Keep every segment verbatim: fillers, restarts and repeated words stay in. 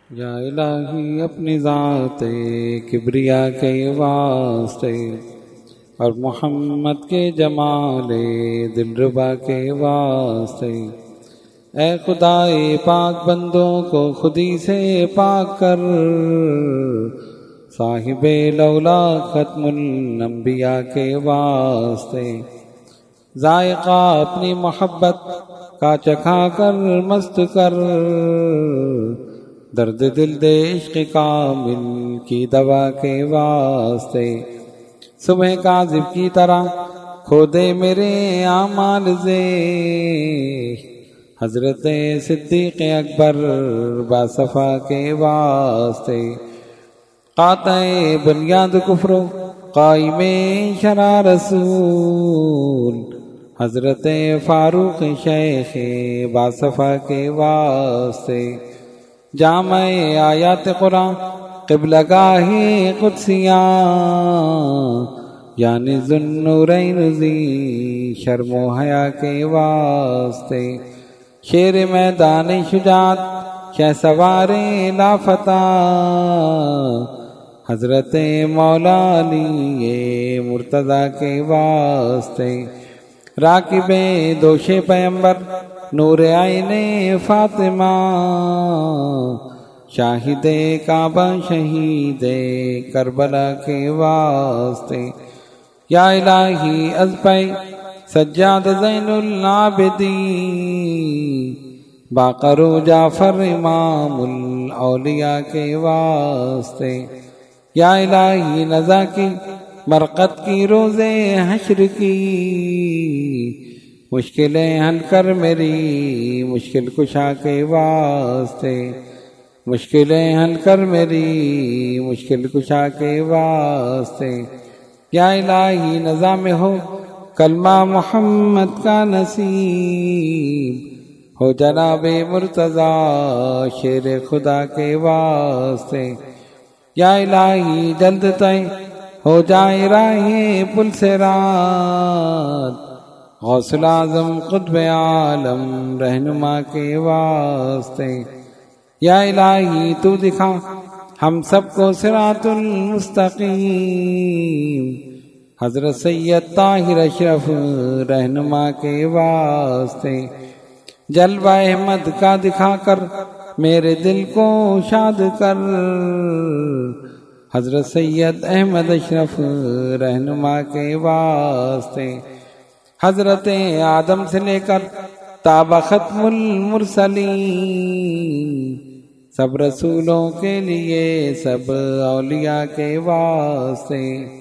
یا الہی اپنی ذات کبریا کے واسطے اور محمد کے جمال دلربا کے واسطے اے خدائے پاک بندوں کو خودی سے پاک کر، صاحب لولا ختم الانبیاء کے واسطے ذائقہ اپنی محبت کا چکھا کر مست کر، درد دل دے عشق کامل کی دوا کے واسطے صبح کاذب کی طرح کھو دے میرے اعمال سے، حضرت صدیق اکبر باصفا کے واسطے قاطع بنیاد کفر و قائم شرع رسول حضرت فاروق شیخ باصفا کے واسطے جامع آیات قرآن قبلہ گاہ قدسیاں یعنی ذوالنورین ذی شرم و حیا کے واسطے شیر میدان شجاعت شہ سوار لافتہ حضرت مولا علی مرتضی کے واسطے راکب دوش پیمبر نور عین فاطمہ شاہد کعبہ شہید کربلا کے واسطے یا الہی از پہ سجاد زین العابدین باقر جعفر امام الاولیاء کے واسطے یا الہی نزا کی مرقد کی روز حشر کی مشکلیں حل کر میری مشکل کشا کے واسطے مشکلیں حل کر میری مشکل کشا کے واسطے یا الہی نظام ہو کلمہ محمد کا نصیب ہو جناب مرتضی شیر خدا کے واسطے یا الہی جلد تئیں ہو جائے راہ پل سے رات غوث العظم قطب عالم رہنما کے واسطے یا الہی تو دکھا ہم سب کو صراط المستقیم حضرت سید طاہر اشرف رہنما کے واسطے جلوہ احمد کا دکھا کر میرے دل کو شاد کر حضرت سید احمد اشرف رہنما کے واسطے حضرت آدم سے لے کر تابع ختم المرسلین سب رسولوں کے لیے سب اولیاء کے واسطے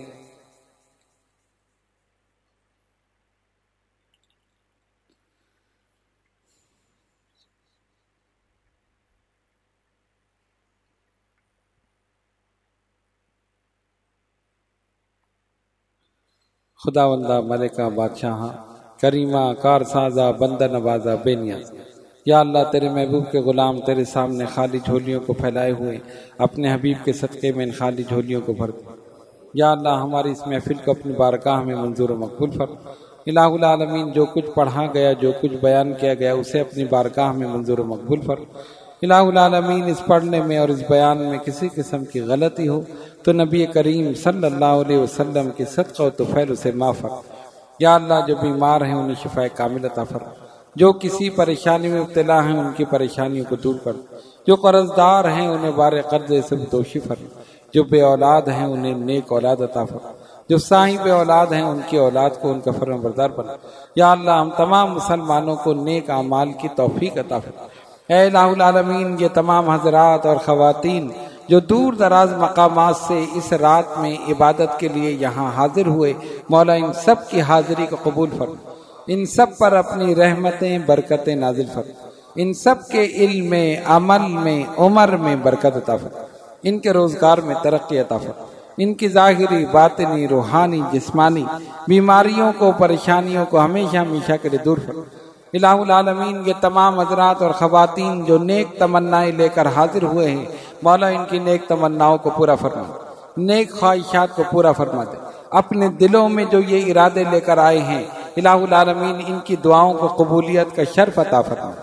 خداوندہ ملکہ بادشاہاں کریمہ کار سازہ بندہ نوازہ بے نیاز یا اللہ تیرے محبوب کے غلام تیرے سامنے خالی جھولیوں کو پھیلائے ہوئے اپنے حبیب کے صدقے میں ان خالی جھولیوں کو بھر دے یا اللہ ہماری اس محفل کو اپنی بارگاہ میں منظور و مقبول فرما الہ العالمین جو کچھ پڑھا گیا جو کچھ بیان کیا گیا اسے اپنی بارگاہ میں منظور و مقبول فرما الہ العالمین اس پڑھنے میں اور اس بیان میں کسی قسم کی غلطی ہو تو نبی کریم صلی اللہ علیہ وسلم کی صدقہ و طفیل اسے معاف فرما یا اللہ جو بیمار ہیں انہیں شفا کامل عطا فرما جو کسی پریشانی میں مبتلا ہیں ان کی پریشانیوں کو دور کر جو قرض دار ہیں انہیں بار قرضے سے دوشی فرما جو بے اولاد ہیں انہیں نیک اولاد عطا فرما جو صاحب اولاد ہیں ان کی اولاد کو ان کا فرمان بردار بنا یا اللہ ہم تمام مسلمانوں کو نیک اعمال کی توفیق عطا فرما اے الہ العالمین یہ تمام حضرات اور خواتین جو دور دراز مقامات سے اس رات میں عبادت کے لیے یہاں حاضر ہوئے مولا ان سب کی حاضری کو قبول فرما ان سب پر اپنی رحمتیں برکتیں نازل فرما ان سب کے علم میں عمل میں عمر میں برکت عطا فرما ان کے روزگار میں ترقی عطا فرما ان کی ظاہری باطنی روحانی جسمانی بیماریوں کو پریشانیوں کو ہمیشہ ہمیشہ کے لیے دور فرما الہ العالمین یہ تمام حضرات اور خواتین جو نیک تمنائیں لے کر حاضر ہوئے ہیں مولا ان کی نیک تمناؤں کو پورا فرما نیک خواہشات کو پورا فرما دے اپنے دلوں میں جو یہ ارادے لے کر آئے ہیں الہ العالمین ان کی دعاؤں کو قبولیت کا شرف عطا فرما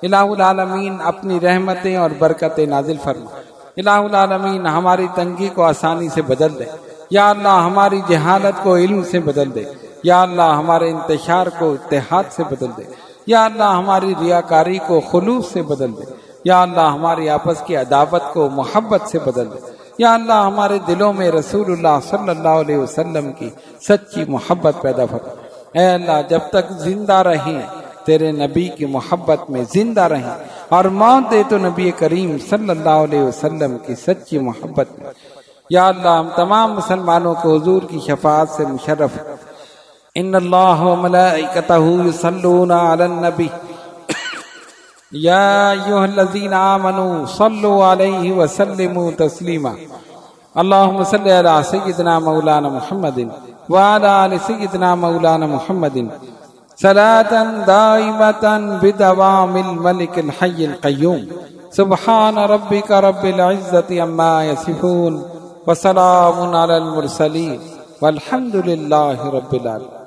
الہ العالمین اپنی رحمتیں اور برکتیں نازل فرما۔ الہ العالمین ہماری تنگی کو آسانی سے بدل دے۔ یا اللہ ہماری جہالت کو علم سے بدل دے۔ یا اللہ ہمارے انتشار کو اتحاد سے بدل دے۔ یا اللہ ہماری ریاکاری کو خلوص سے بدل دے۔ یا اللہ ہماری آپس کی عداوت کو محبت سے بدل دے۔ یا اللہ ہمارے دلوں میں رسول اللہ صلی اللہ علیہ وسلم کی سچی محبت پیدا فرما۔ اے اللہ جب تک زندہ رہیں تیرے نبی کی محبت میں زندہ رہیں، اور موت دے تو نبی کریم صلی اللہ علیہ وسلم کی سچی محبت میں۔ یا اللہ ہم تمام مسلمانوں کو حضور کی شفاعت سے مشرف۔ ان اللہ و ملائکتہ یصلون علی النبی یا ایھا الذین آمنوا صلوا علیہ وسلموا تسلیما۔ اللہم صل علی سیدنا مولانا محمد وعلی آل سیدنا مولانا محمد صلاة دائمة بدوام الملک الحی القیوم۔ سبحان ربک رب العزة عما یصفون وسلام علی المرسلین والحمد للہ رب العالمین۔